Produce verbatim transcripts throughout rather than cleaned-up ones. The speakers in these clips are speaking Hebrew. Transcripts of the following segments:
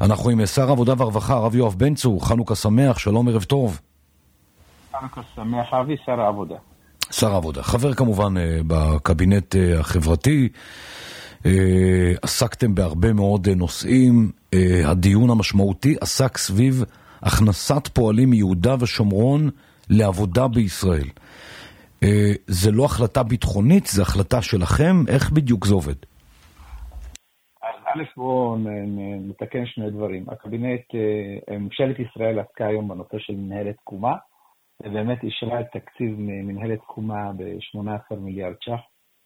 אנחנו עם שר העבודה והרווחה, הרב יואב בן צור. חנוכה שמח, שלום, ערב טוב. חנוכה שמח, אבי, שר העבודה. שר העבודה. חבר כמובן בקבינט החברתי. עסקתם בהרבה מאוד נושאים. הדיון המשמעותי עסק סביב הכנסת פועלים מיהודה ושומרון לעבודה בישראל. זה לא החלטה ביטחונית, זה החלטה שלכם. איך בדיוק זה עובד? א', בואו נתקן שני דברים. הקבינט, ממשלת ישראל עסקה היום בנושא של מנהלת תקומה, ובאמת אישרה את תקציב מנהלת תקומה ב-שמונה עשר מיליארד ש"ח.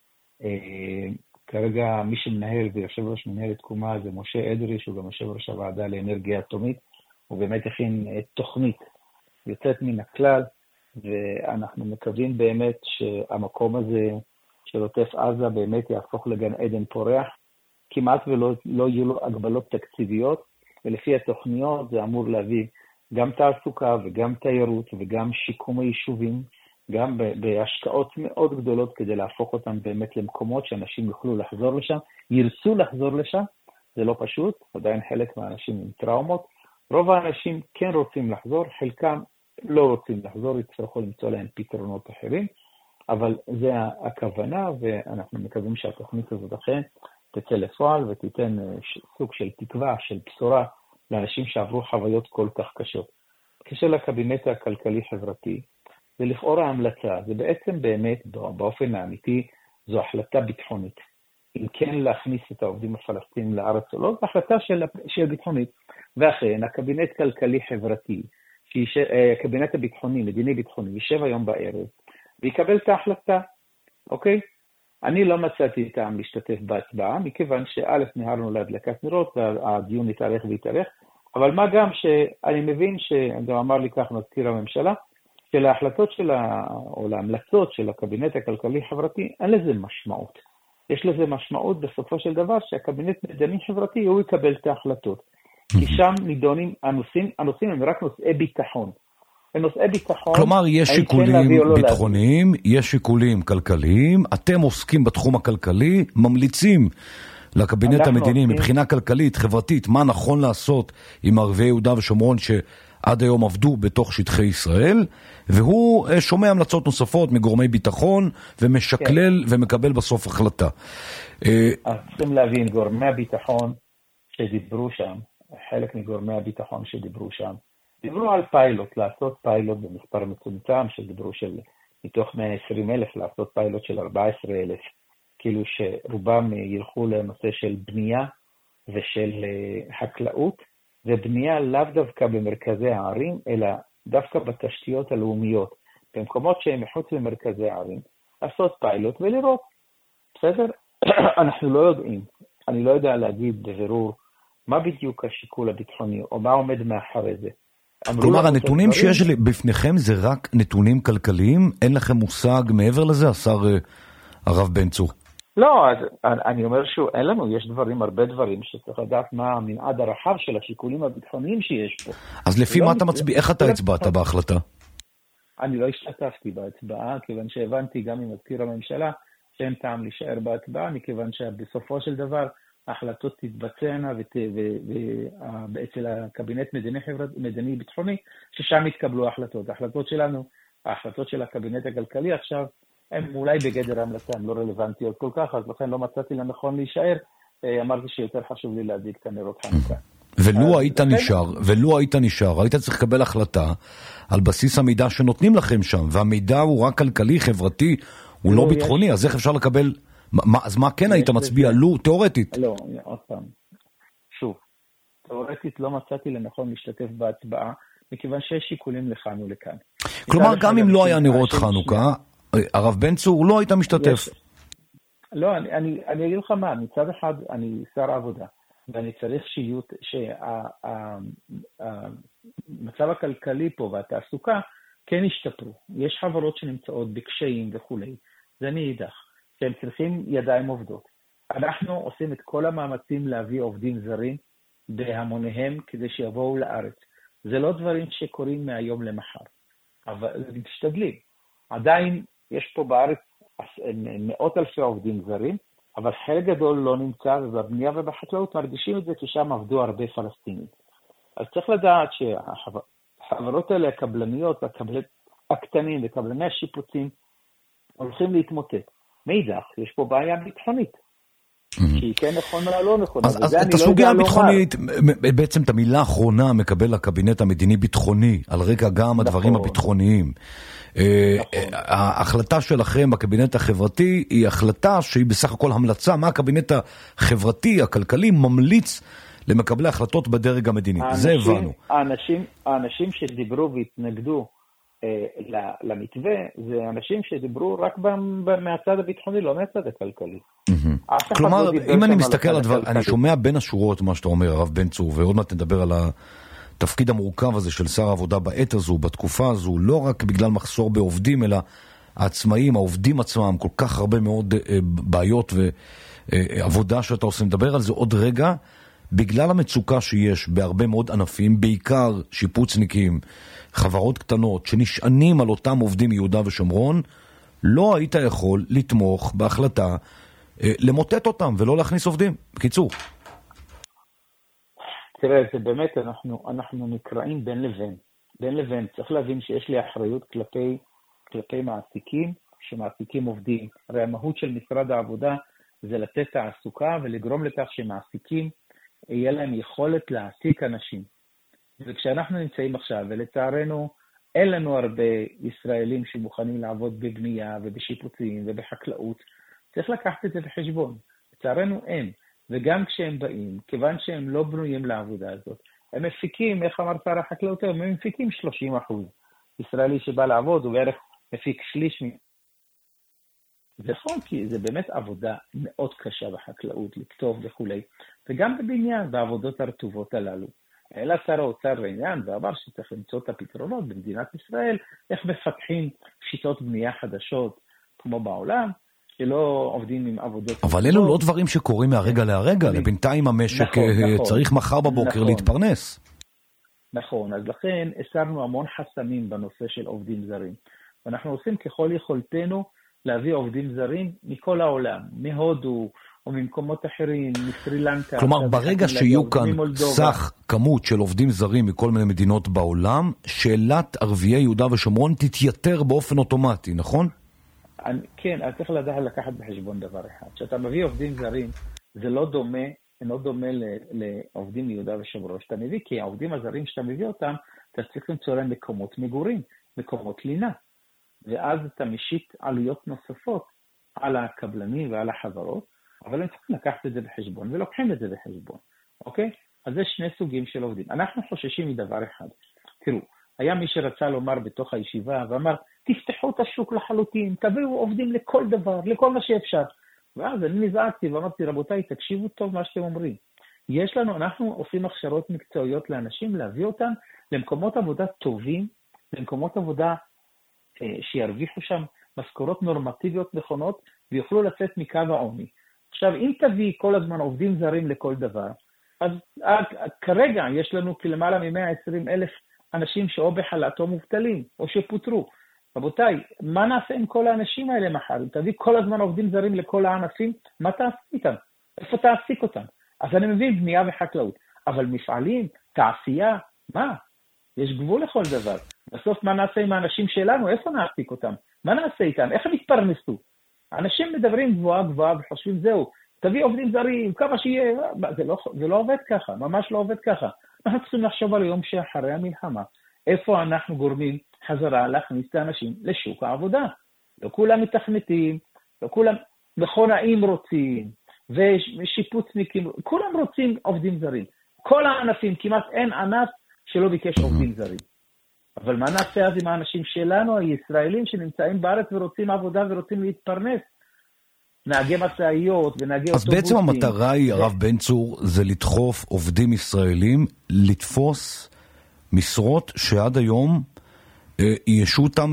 כרגע מי שמנהל ויושב ראש מנהלת תקומה זה משה אדרי, שהוא גם יושב ראש הוועדה לאנרגיה אטומית. הוא באמת הכין תוכנית יוצאת מן הכלל, ואנחנו מקווים באמת שהמקום הזה של עוטף עזה באמת יהפוך לגן עדן פורח. כמעט ולא לא יהיו לו הגבלות תקציביות, ולפי התוכניות זה אמור להביא גם תעסוקה וגם תיירות וגם שיקום היישובים, גם בהשקעות מאוד גדולות כדי להפוך אותם באמת למקומות שאנשים יוכלו לחזור לשם, ירצו לחזור לשם. זה לא פשוט, עדיין חלק מהאנשים עם טראומות. רוב האנשים כן רוצים לחזור, חלקם לא רוצים לחזור, יצטרכו למצוא להם פתרונות אחרים, אבל זה הכוונה, ואנחנו מקווים שהתוכנית הזאת אכן תצא לפועל ותיתן סוג של תקווה, של בשורה לאנשים שעברו חוויות כל כך קשות. בקשר לקבינט הכלכלי-חברתי, זה לכאורה ההמלצה, זה בעצם באמת באופן האמיתי זו החלטה ביטחונית. אם כן להכניס את העובדים הפלסטינים לארץ או לא, זו החלטה של, של ביטחונית. ואכן, הקבינט כלכלי-חברתי, הקבינט הביטחוני, מדיני ביטחוני, יישב היום בערב, ויקבל את ההחלטה, אוקיי? אני לא מצאתי טעם להשתתף בהצבעה, מכיוון שא' נהרנו להדלקת נרות, והדיון יתארך ויתארך, אבל מה גם שאני מבין, שגם אמר לי כך מזכיר הממשלה, שלהחלטות של ה... או להמלצות של הקבינט הכלכלי-חברתי, אין לזה משמעות. יש לזה משמעות בסופו של דבר, שהקבינט מדיני-חברתי הוא יקבל את ההחלטות. כי שם נידונים הנושאים, הנושאים הם רק נושאי ביטחון. ונושאי ביטחון... כלומר, יש שיקולים ביטחוניים, יש שיקולים כלכליים, אתם עוסקים בתחום הכלכלי, ממליצים לקבינט המדיני מבחינה כלכלית, חברתית, מה נכון לעשות עם ערביי יהודה ושומרון שעד היום עבדו בתוך שטחי ישראל, והוא שומע המלצות נוספות מגורמי ביטחון, ומשקלל ומקבל בסוף החלטה. אז צריכים להבין, גורמי הביטחון שדיברו שם, חלק מגורמי הביטחון שדיברו שם, דיברו על פיילוט, לעשות פיילוט במספר מצומצם, שדיברו של מתוך מאה ועשרים אלף, לעשות פיילוט של ארבעה עשר אלף, כאילו שרובם ילכו לנושא של בנייה ושל חקלאות, ובנייה לאו דווקא במרכזי הערים, אלא דווקא בתשתיות הלאומיות, במקומות שהם מחוץ למרכזי הערים, לעשות פיילוט ולראות. בסדר? אנחנו לא יודעים, אני לא יודע להגיד בבירור, מה בדיוק השיקול הביטחוני, או מה עומד מאחורי זה. כלומר, הנתונים שיש בפניכם זה רק נתונים כלכליים? אין לכם מושג מעבר לזה, השר הרב בן צור? לא, אז אני אומר שוב, אין לנו, יש דברים, הרבה דברים, שצריך לדעת מה המנעד הרחב של השיקולים הביטחוניים שיש פה. אז לפי מה אתה מצביע, איך אתה הצבעת בהחלטה? אני לא השתתפתי בהצבעה, כיוון שהבנתי גם עם מזכיר הממשלה, שאין טעם להישאר בהצבעה, מכיוון שבסופו של דבר, ההחלטות תתבצענה ואצל הקבינט מדיני ביטחוני, ששם יתקבלו ההחלטות. ההחלטות שלנו, ההחלטות של הקבינט הכלכלי עכשיו, הן אולי בגדר המלצה, הן לא רלוונטיות כל כך, אז לכן לא מצאתי לנכון להישאר, אמרתי שיותר חשוב לי להדליק את הנרות חנוכה. ולו היית נשאר, ולו היית נשאר, היית צריך לקבל החלטה על בסיס המידע שנותנים לכם שם, והמידע הוא רק כלכלי, חברתי, הוא לא ביטחוני, אז איך אפשר לקבל... מה, אז מה כן היית מצביע? לו, תיאורטית? לא, עוד פעם. שוב, תיאורטית לא מצאתי לנכון להשתתף בהצבעה, מכיוון שיש שיקולים לכאן ולכאן. כלומר, גם אם לא היה נרות חנוכה, הרב בן צור, לא היית משתתף. לא, אני, אני, אני אגיד לך מה, מצד אחד אני שר העבודה, ואני צריך שיהיו, שהמצב הכלכלי פה והתעסוקה כן השתפרו. יש חברות שנמצאות בקשיים וכולי, זה מאידך. שהם צריכים ידיים עובדות. אנחנו עושים את כל המאמצים להביא עובדים זרים בהמוניהם כדי שיבואו לארץ. זה לא דברים שקורים מהיום למחר, אבל משתדלים. עדיין יש פה בארץ מאות אלפי עובדים זרים, אבל חלק גדול לא נמצא, ובבנייה ובחקלאות מרגישים את זה, כי שם עבדו הרבה פלסטינים. אז צריך לדעת שהחברות האלה, הקבלניות, הקטנים וקבלני השיפוצים, הולכים להתמוטט. מאידך, יש פה בעיה ביטחונית. שהיא כן נכונה או לא נכונה. אז את הסוגיה הביטחונית, בעצם את המילה האחרונה מקבל הקבינט המדיני-ביטחוני, על רקע גם הדברים הביטחוניים. ההחלטה שלכם בקבינט החברתי היא החלטה שהיא בסך הכל המלצה, מה הקבינט החברתי, הכלכלי, ממליץ למקבלי החלטות בדרג המדיני. זה הבנו. האנשים שדיברו והתנגדו למתווה, זה אנשים שדיברו רק מהצד הביטחוני, לא מהצד הכלכלי. כלומר, אם אני מסתכל על הדבר, אני שומע בין השורות מה שאתה אומר, הרב בן צור, ועוד מעט נדבר על התפקיד המורכב הזה של שר העבודה בעת הזו, בתקופה הזו, לא רק בגלל מחסור בעובדים, אלא העצמאים, העובדים עצמם, כל כך הרבה מאוד בעיות ועבודה שאתה עושה, נדבר על זה עוד רגע, בגלל המצוקה שיש בהרבה מאוד ענפים, בעיקר שיפוצניקים, חברות קטנות, שנשענים על אותם עובדים מיהודה ושומרון, לא היית יכול לתמוך בהחלטה למוטט אותם ולא להכניס עובדים. בקיצור. תראה, זה באמת, אנחנו, אנחנו נקראים בין לבין. בין לבין. צריך להבין שיש לי אחריות כלפי, כלפי מעסיקים, שמעסיקים עובדים. הרי המהות של משרד העבודה זה לתת תעסוקה ולגרום לכך שמעסיקים יהיה להם יכולת להעסיק אנשים. וכשאנחנו נמצאים עכשיו, ולצערנו אין לנו הרבה ישראלים שמוכנים לעבוד בבנייה ובשיפוצים ובחקלאות, צריך לקחת את זה בחשבון. לצערנו אין. וגם כשהם באים, כיוון שהם לא בנויים לעבודה הזאת, הם מפיקים, איך אמר שר החקלאות, הם מפיקים שלושים אחוז. ישראלי שבא לעבוד הוא בערך מפיק שליש. זה נכון, כי זה באמת עבודה מאוד קשה בחקלאות, לכתוב וכולי. וגם בבניין, בעבודות הרטובות הללו. אלא שר האוצר לעניין, ואמר שצריך למצוא את הפתרונות במדינת ישראל, איך מפתחים שיטות בנייה חדשות, כמו בעולם, שלא עובדים עם עבודות. אבל אלו לא דברים שקורים מהרגע להרגע, לבינתיים המשק צריך מחר בבוקר להתפרנס. נכון, אז לכן הסרנו המון חסמים בנושא של עובדים זרים. ואנחנו עושים ככל יכולתנו להביא עובדים זרים מכל העולם, מהודו או ממקומות אחרים, מסרילנקה. כלומר, ברגע שיהיו כאן סך כמות של עובדים זרים מכל מיני מדינות בעולם, שאלת ערביי יהודה ושומרון תתייתר באופן אוטומטי, נכון? כן, אז צריך לדעת לקחת בחשבון דבר אחד. כשאתה מביא עובדים זרים, זה לא דומה, אינו דומה לעובדים מיהודה ושומרון. שאתה מביא, כי העובדים הזרים שאתה מביא אותם, אתה צריך למצוא להם מקומות מגורים, מקומות לינה. ואז אתה משית עלויות נוספות על הקבלנים ועל החברות, אבל הם צריכים לקחת את זה בחשבון, ולוקחים את זה בחשבון. אוקיי? אז זה שני סוגים של עובדים. אנחנו חוששים מדבר אחד. תראו, היה מי שרצה לומר בתוך הישיבה, ואמר, תפתחו את השוק לחלוטין, תביאו עובדים לכל דבר, לכל מה שאפשר. ואז אני נזעקתי ואמרתי, רבותיי, תקשיבו טוב מה שאתם אומרים. יש לנו, אנחנו עושים הכשרות מקצועיות לאנשים, להביא אותם למקומות עבודה טובים, למקומות עבודה אה, שירוויחו שם משכורות נורמטיביות נכונות, ויוכלו לצאת מקו העוני. עכשיו, אם תביא כל הזמן עובדים זרים לכל דבר, אז אה, כרגע יש לנו כלמעלה מ-מאה ועשרים אלף אנשים שאו בחל"ת או מובטלים, או שפוטרו. רבותיי, מה נעשה עם כל האנשים האלה מחר? אם תביא כל הזמן עובדים זרים לכל הענפים, מה תעשה איתם? איפה תעסיק אותם? אז אני מבין בנייה וחקלאות. אבל מפעלים, תעשייה, מה? יש גבול לכל דבר. בסוף מה נעשה עם האנשים שלנו? איפה נעסיק אותם? מה נעשה איתם? איך הם יתפרנסו? אנשים מדברים גבוהה גבוהה וחושבים, זהו, תביא עובדים זרים, כמה שיהיה. זה לא, זה לא עובד ככה, ממש לא עובד ככה. אנחנו צריכים לחשוב על היום שאחרי המלחמה. איפה אנחנו גורמים חזרה להכניס את האנשים לשוק העבודה. לא כולם מתכנתים, לא כולם מכונאים רוצים, ושיפוצניקים, כולם רוצים עובדים זרים. כל הענפים, כמעט אין ענף שלא ביקש עובדים זרים. אבל מה נעשה אז עם האנשים שלנו, הישראלים שנמצאים בארץ ורוצים עבודה ורוצים להתפרנס? נהגי משאיות ונהגי אוטובוסים. אז בעצם המטרה היא, הרב בן צור, זה לדחוף עובדים ישראלים, לתפוס משרות שעד היום ישו אותם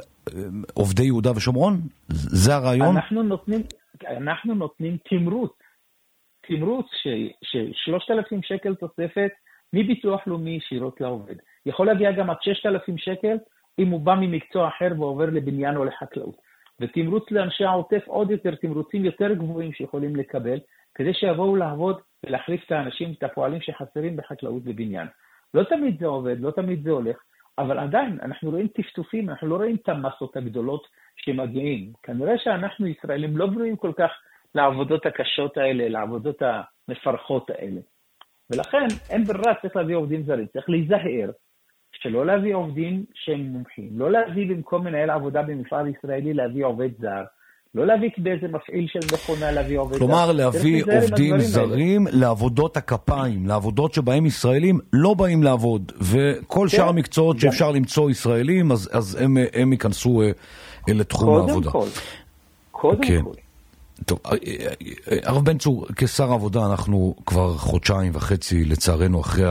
עובדי יהודה ושומרון? זה הרעיון? אנחנו נותנים, אנחנו נותנים תמרוץ. תמרוץ של שלושת אלפים שקל תוספת מביטוח לאומי ישירות לעובד. יכול להגיע גם עד שישת אלפים שקל אם הוא בא ממקצוע אחר ועובר לבניין או לחקלאות. ותמרוץ לאנשי העוטף עוד יותר, תמרוצים יותר גבוהים שיכולים לקבל, כדי שיבואו לעבוד ולהחליף את האנשים, את הפועלים שחסרים בחקלאות ובניין. לא תמיד זה עובד, לא תמיד זה הולך, אבל עדיין אנחנו רואים טפטופים, אנחנו לא רואים את המסות הגדולות שמגיעים. כנראה שאנחנו ישראלים לא ברואים כל כך לעבודות הקשות האלה, לעבודות המפרחות האלה. ולכן אין ברירה, צריך להביא עובדים זרים, צריך להיזהר, שלא להביא עובדים שהם מומחים, לא להביא במקום מנהל עבודה במפעל ישראלי, להביא עובד זר, לא להביא באיזה מפעיל של מכונה להביא עובד זר. כלומר, להביא עובדים זרים לעבודות הכפיים, לעבודות שבהם ישראלים לא באים לעבוד, וכל שאר המקצועות שאפשר למצוא ישראלים, אז הם ייכנסו לתחום העבודה. קודם כל, קודם כל. טוב, הרב בן צור, כשר העבודה, אנחנו כבר חודשיים וחצי לצערנו אחרי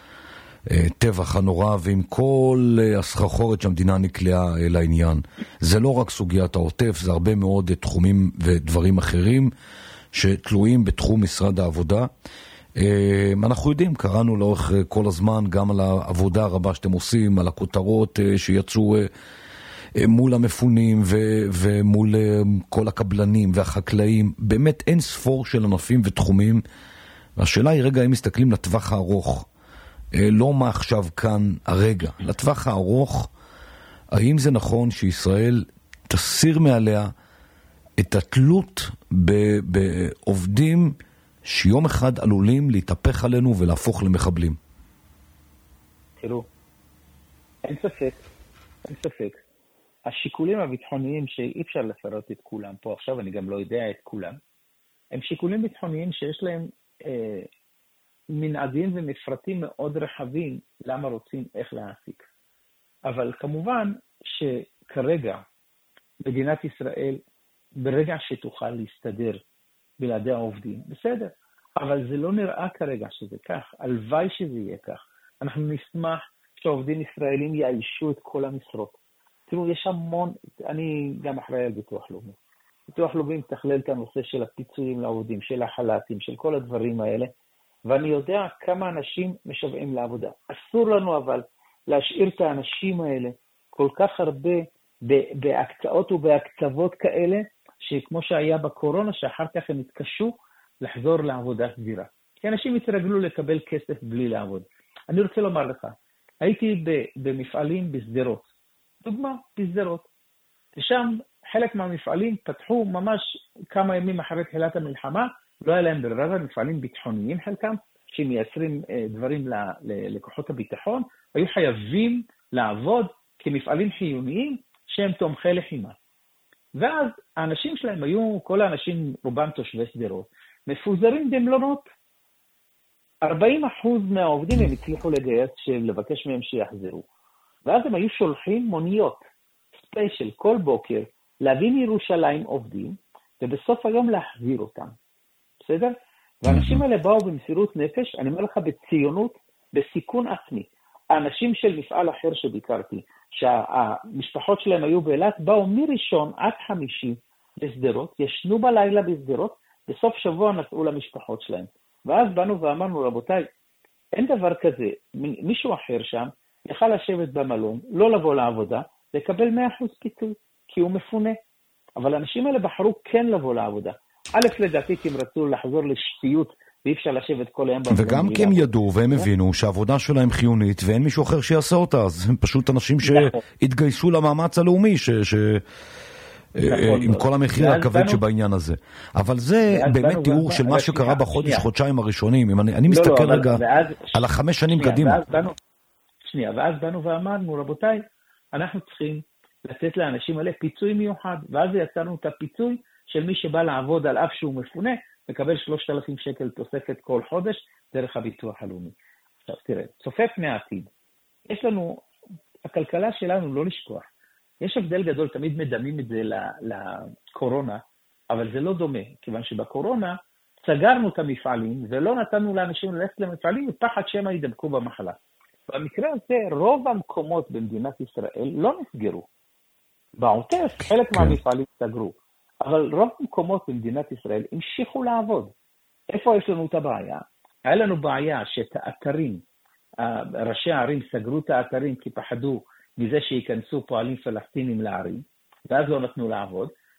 הטבח הנורא, ועם כל הסחרחורת שהמדינה נקלעה לעניין. זה לא רק סוגיית העוטף, זה הרבה מאוד תחומים ודברים אחרים שתלויים בתחום משרד העבודה. אנחנו יודעים, קראנו לאורך כל הזמן גם על העבודה הרבה שאתם עושים, על הכותרות שיצאו מול המפונים ו- ומול כל הקבלנים והחקלאים, באמת אין ספור של ענפים ותחומים, והשאלה היא רגע, אם מסתכלים לטווח הארוך, לא מה עכשיו כאן הרגע, לטווח הארוך, האם זה נכון שישראל תסיר מעליה את התלות ב- בעובדים שיום אחד עלולים להתהפך עלינו ולהפוך למחבלים? תראו, אין ספק, אין ספק. השיקולים הביטחוניים שאי אפשר לפרט את כולם פה, עכשיו אני גם לא יודע את כולם, הם שיקולים ביטחוניים שיש להם אה, מנעדים ומפרטים מאוד רחבים למה רוצים איך להעסיק. אבל כמובן שכרגע מדינת ישראל, ברגע שתוכל להסתדר בלעדי העובדים, בסדר, אבל זה לא נראה כרגע שזה כך, הלוואי שזה יהיה כך. אנחנו נשמח שהעובדים ישראלים יאיישו את כל המשרות. תראו, יש המון, אני גם אחראי על ביטוח לאומי. ביטוח לאומי מתכלל את הנושא של הפיצויים לעובדים, של החל"תים, של כל הדברים האלה, ואני יודע כמה אנשים משוועים לעבודה. אסור לנו אבל להשאיר את האנשים האלה כל כך הרבה בהקצאות ובהקצוות כאלה, שכמו שהיה בקורונה, שאחר כך הם התקשו לחזור לעבודה סבירה. כי אנשים התרגלו לקבל כסף בלי לעבוד. אני רוצה לומר לך, הייתי במפעלים בסדרות, דוגמה, בסדרות. ושם חלק מהמפעלים פתחו ממש כמה ימים אחרי תחילת המלחמה, לא היה להם ברירה, מפעלים ביטחוניים חלקם, שמייצרים דברים ללקוחות הביטחון, היו חייבים לעבוד כמפעלים חיוניים שהם תומכי לחימה. ואז האנשים שלהם היו, כל האנשים, רובם תושבי סדרות, מפוזרים במלונות. ארבעים אחוז מהעובדים הם הצליחו לגייס, לבקש מהם שיחזרו. ואז הם היו שולחים מוניות, ספיישל, כל בוקר, להביא מירושלים עובדים, ובסוף היום להחזיר אותם. בסדר? והאנשים האלה באו במסירות נפש, אני אומר לך בציונות, בסיכון עצמי. האנשים של מפעל אחר שביקרתי, שהמשפחות שלהם היו באילת, באו מראשון עד חמישי בסדרות, ישנו בלילה בסדרות, בסוף שבוע נסעו למשפחות שלהם. ואז באנו ואמרנו, רבותיי, אין דבר כזה, מישהו אחר שם, יכל לשבת במלון, לא לבוא לעבודה, לקבל מאה אחוז פיצוי, כי הוא מפונה. אבל האנשים האלה בחרו כן לבוא לעבודה. א', לדעתי, כי הם רצו לחזור לשפיות, ואי אפשר לשבת כל היום במלון. וגם כי הם ידעו והם הבינו שהעבודה שלהם חיונית, ואין מישהו אחר שיעשה אותה, אז הם פשוט אנשים שהתגייסו למאמץ הלאומי, ש... עם כל המחיר הכבד שבעניין הזה. אבל זה באמת תיאור של מה שקרה בחודש, חודשיים הראשונים. אני מסתכל רגע על החמש שנים קדימה. שנייה, ואז באנו ואמרנו, רבותיי, אנחנו צריכים לתת לאנשים האלה פיצוי מיוחד, ואז יצרנו את הפיצוי של מי שבא לעבוד על אף שהוא מפונה, מקבל שלושת אלפים שקל תוספת כל חודש דרך הביטוח הלאומי. עכשיו תראה, צופה פני העתיד. יש לנו, הכלכלה שלנו לא לשכוח. יש הבדל גדול, תמיד מדמים את זה לקורונה, אבל זה לא דומה, כיוון שבקורונה סגרנו את המפעלים, ולא נתנו לאנשים ללכת למפעלים, ופחד שהם ידבקו במחלה. במקרה הזה, רוב המקומות במדינת ישראל לא נסגרו. בעוטף, חלק מהמפעלים סגרו. אבל רוב המקומות במדינת ישראל המשיכו לעבוד. איפה יש לנו את הבעיה? היה לנו בעיה שאת האתרים, ראשי הערים סגרו את האתרים כי פחדו מזה שיכנסו פועלים פלסטינים לערים, ואז לא נתנו לעבוד.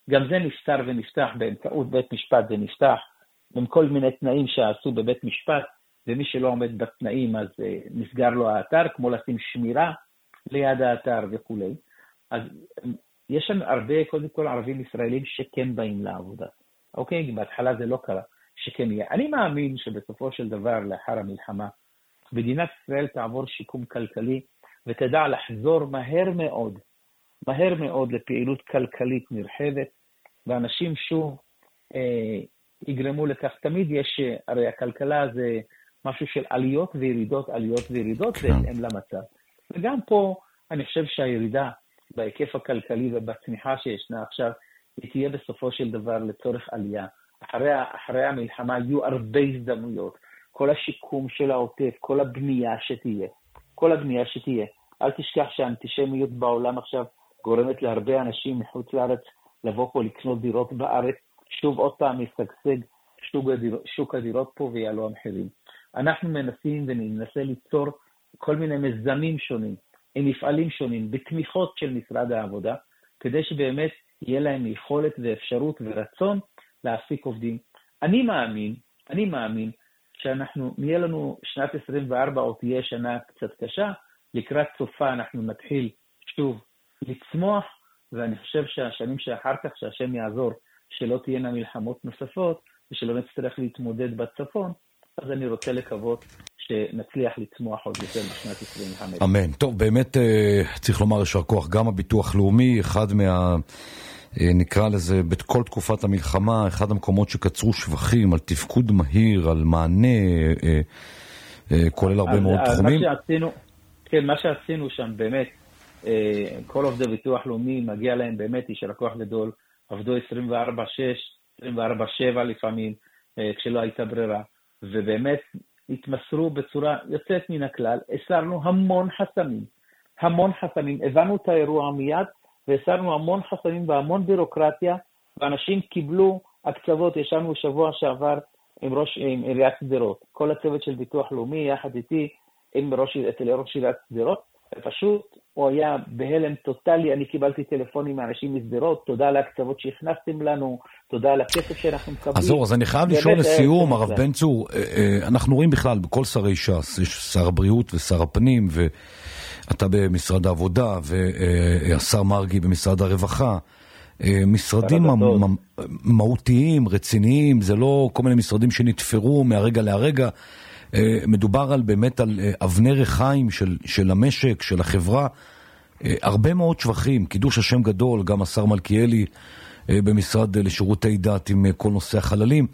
גם זה נפתר ונפתח באמצעות בית משפט, זה נפתח עם כל מיני תנאים שעשו בבית משפט, ומי שלא עומד בתנאים אז uh, נסגר לו האתר, כמו לשים שמירה ליד האתר וכו'. אז יש לנו הרבה, קודם כל, ערבים ישראלים שכן באים לעבודה. אוקיי? בהתחלה זה לא קרה, שכן יהיה. אני מאמין שבסופו של דבר, לאחר המלחמה, מדינת ישראל תעבור שיקום כלכלי, ותדע לחזור מהר מאוד, מהר מאוד לפעילות כלכלית נרחבת, ואנשים שוב אה, יגרמו לכך. תמיד יש, הרי הכלכלה זה משהו של עליות וירידות, עליות וירידות, בהתאם למצב. וגם פה אני חושב שהירידה בהיקף הכלכלי ובצמיחה שישנה עכשיו, היא תהיה בסופו של דבר לצורך עלייה. אחרי, אחרי המלחמה יהיו הרבה הזדמנויות. כל השיקום של העוטף, כל הבנייה שתהיה, כל הבנייה שתהיה. אל תשכח שהאנטישמיות בעולם עכשיו גורמת להרבה אנשים מחוץ לארץ לבוא פה לקנות דירות בארץ, שוב עוד פעם ישגשג שוק, הדיר, שוק הדירות פה ויעלו המחירים. אנחנו מנסים וננסה ליצור כל מיני מזמים שונים, עם מפעלים שונים, בתמיכות של משרד העבודה, כדי שבאמת יהיה להם יכולת ואפשרות ורצון להעסיק עובדים. אני מאמין, אני מאמין, שאנחנו, נהיה לנו שנת עשרים וארבע או תהיה שנה קצת קשה, לקראת סופה אנחנו נתחיל שוב לצמוח, ואני חושב שהשנים שאחר כך, שהשם יעזור, שלא תהיינה מלחמות נוספות, ושלא נצטרך להתמודד בצפון, אז אני רוצה לקוות שנצליח לצמוח עוד יותר בשנת עשרים וחמש. אמן. טוב, באמת צריך לומר יישר כוח, גם הביטוח לאומי, אחד מה... נקרא לזה, בכל תקופת המלחמה, אחד המקומות שקצרו שבחים על תפקוד מהיר, על מענה, אה, אה, כולל הרבה מאוד תחומים. מה שעשינו, כן, מה שעשינו שם באמת, אה, כל עובדי ביטוח לאומי, מגיע להם באמת, יישר כוח גדול, עבדו עשרים וארבע שש, עשרים וארבע שבע לפעמים, אה, כשלא הייתה ברירה, ובאמת התמסרו בצורה יוצאת מן הכלל, הסרנו המון חסמים, המון חסמים, הבנו את האירוע מיד, והסרנו המון חסמים והמון בירוקרטיה, ואנשים קיבלו הקצוות. ישבנו שבוע שעבר עם ראש, עם עיריית שדרות, כל הצוות של ביטוח לאומי, יחד איתי, עם ראש, אצל ראש עיריית שדרות, ופשוט הוא היה בהלם טוטלי. אני קיבלתי טלפונים מאנשים משדרות, תודה על הקצוות שהכנסתם לנו, תודה על הכסף שאנחנו מקבלים. אז אז אני חייב לשאול לסיום, הרב בן צור, אנחנו רואים בכלל בכל שרי ש"ס, יש שר הבריאות ושר הפנים, ו... אתה במשרד העבודה, והשר מרגי במשרד הרווחה, משרדים מהותיים, רציניים, זה לא כל מיני משרדים שנתפרו מהרגע להרגע, מדובר על באמת על אבני רחיים של, של המשק, של החברה, הרבה מאוד שבחים, קידוש השם גדול, גם השר מלכיאלי במשרד לשירותי דת עם כל נושא החללים,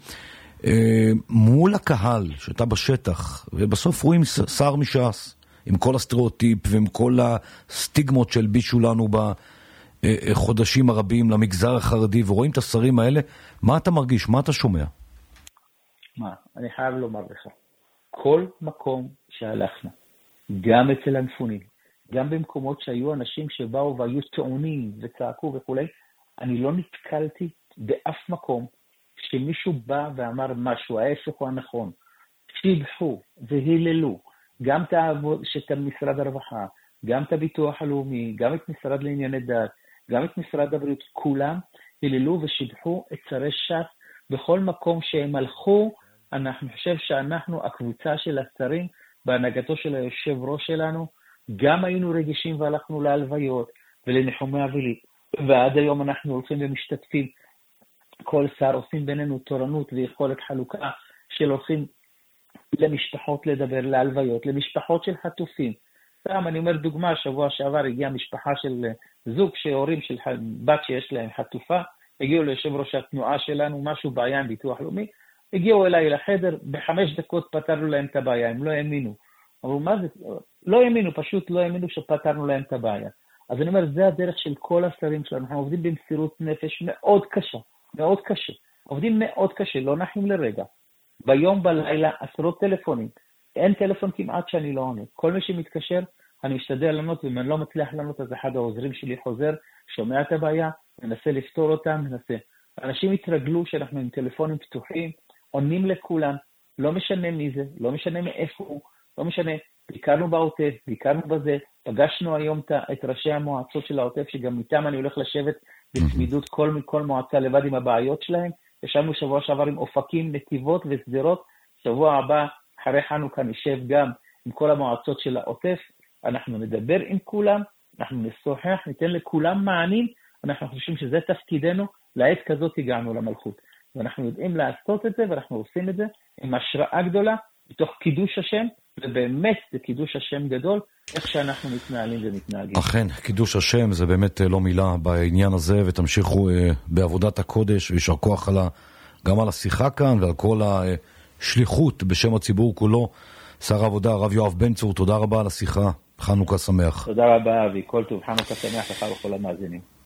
מול הקהל שאתה בשטח, ובסוף רואים שר מש"ס, עם כל הסטריאוטיפ ועם כל הסטיגמות שהלבישו לנו בחודשים הרבים למגזר החרדי, ורואים את השרים האלה, מה אתה מרגיש? מה אתה שומע? מה? אני חייב לומר לך, כל מקום שהלכנו, גם אצל המפונים, גם במקומות שהיו אנשים שבאו והיו טעונים וצעקו וכו', אני לא נתקלתי באף מקום שמישהו בא ואמר משהו, ההפך הוא הנכון, שיבחו והיללו, גם את משרד הרווחה, גם את הביטוח הלאומי, גם את משרד לענייני דת, גם את משרד הבריאות, כולם היללו ושיבחו את שרי ש"ס בכל מקום שהם הלכו. אנחנו חושב שאנחנו, הקבוצה של השרים, בהנהגתו של היושב ראש שלנו, גם היינו רגישים והלכנו להלוויות ולניחומי אבלים, ועד היום אנחנו הולכים ומשתתפים. כל שר עושים בינינו תורנות ויכולת חלוקה של הולכים למשפחות לדבר, להלוויות, למשפחות של חטופים. סתם, אני אומר דוגמה, שבוע שעבר הגיעה משפחה של זוג שהורים של בת שיש להם חטופה, הגיעו ליושב ראש התנועה שלנו, משהו בעיה עם ביטוח לאומי, הגיעו אליי לחדר, בחמש דקות פתרנו להם את הבעיה, הם לא האמינו. אמרו, מה זה? לא האמינו, פשוט לא האמינו שפתרנו להם את הבעיה. אז אני אומר, זה הדרך של כל השרים שלנו, אנחנו עובדים במסירות נפש מאוד קשה, מאוד קשה. עובדים מאוד קשה, לא נחים לרגע. ביום בלילה עשרות טלפונים, אין טלפון כמעט שאני לא עונה. כל מי שמתקשר, אני משתדל לענות, ואם אני לא מצליח לענות, אז אחד העוזרים שלי חוזר, שומע את הבעיה, מנסה לפתור אותה, מנסה. אנשים התרגלו שאנחנו עם טלפונים פתוחים, עונים לכולם, לא משנה מי זה, לא משנה מאיפה הוא, לא משנה, ביקרנו בעוטף, ביקרנו בזה, פגשנו היום את ראשי המועצות של העוטף, שגם איתם אני הולך לשבת בצמידות כל, כל מועצה לבד עם הבעיות שלהם. ישבנו שבוע שעבר עם אופקים, נתיבות וסדרות. שבוע הבא, אחרי חנוכה, נשב גם עם כל המועצות של העוטף. אנחנו נדבר עם כולם, אנחנו נשוחח, ניתן לכולם מענים. אנחנו חושבים שזה תפקידנו, לעת כזאת הגענו למלכות. ואנחנו יודעים לעשות את זה, ואנחנו עושים את זה עם השראה גדולה, מתוך קידוש השם, ובאמת זה קידוש השם גדול, איך שאנחנו מתנהלים ומתנהגים. אכן, קידוש השם זה באמת לא מילה בעניין הזה, ותמשיכו אה, בעבודת הקודש, וישר כוח על ה, גם על השיחה כאן, ועל כל השליחות בשם הציבור כולו. שר העבודה, הרב יואב בן צור, תודה רבה על השיחה, חנוכה שמח. תודה רבה, אבי, כל טוב, חנוכה שמח לך וכל המאזינים.